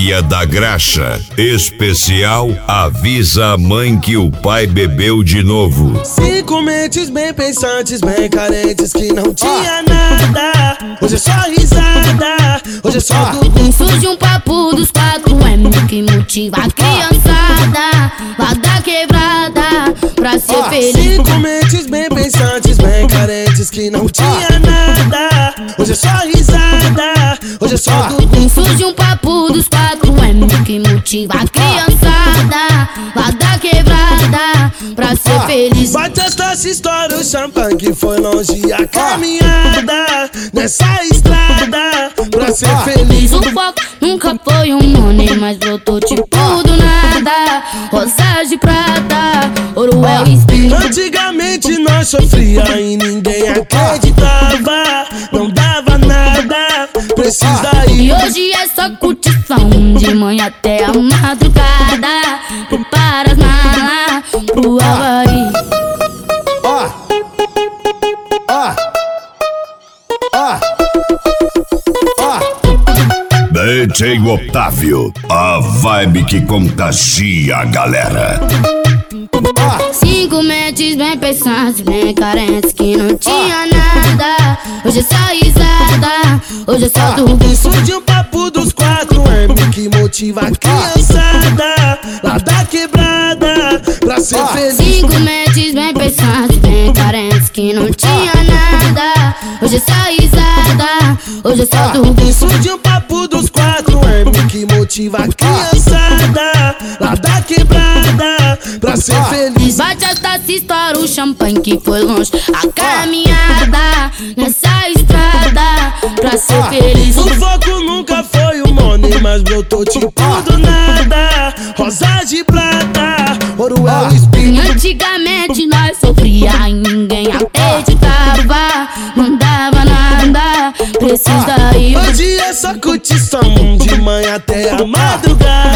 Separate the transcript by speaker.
Speaker 1: Maria da Graxa. Especial avisa a mãe que o pai bebeu de novo.
Speaker 2: 5 mentes bem pensantes, bem carentes, que não tinha nada. Hoje é só risada, hoje é só tudo.
Speaker 3: Surge um papo dos 4M que motiva a criançada lá da quebrada pra ser feliz.
Speaker 2: 5 mentes bem pensantes, bem carentes, que não tinha nada. Hoje é só risada, hoje é só tudo.
Speaker 3: Surge um papo dos 4M que motiva a criançada lá da quebrada pra ser feliz.
Speaker 2: Vai testar essa história, o champanhe que foi longe a caminhada nessa estrada pra ser feliz.
Speaker 3: O foco nunca foi um money, mas brotou tipo do nada. Rosas de prata, ouro é o espinho.
Speaker 2: Antigamente nós sofria e ninguém acreditava, não dava nada, precisa ir.
Speaker 3: E hoje é só curtição, de manhã até a madrugada. Prepara as malas pro Havaí.
Speaker 1: DJ Otávio, a vibe que contagia a galera.
Speaker 3: 5 mentes bem pensantes, bem carentes, que não tinha nada. Hoje é só risada, hoje é só tudo.
Speaker 2: Surge um papo dos 4M que motiva a criançada lá da quebrada pra ser feliz.
Speaker 3: 5 mentes bem pensantes, bem carentes, que não tinha nada. Hoje é só risada, hoje é só tudo.
Speaker 2: Surge um papo dos 4M que motiva a criançada lá da quebrada pra ser feliz.
Speaker 3: Bate essa história, o champanhe que foi longe a caminhada nessa estrada pra ser feliz.
Speaker 2: O foco nunca foi o money, mas brotou tipo do nada. Rosas de prata, ouro é o espinho.
Speaker 3: Antigamente nós sofria e ninguém acreditava, não dava nada, precisa ir.
Speaker 2: Hoje é só curtição, de manhã até a madrugada.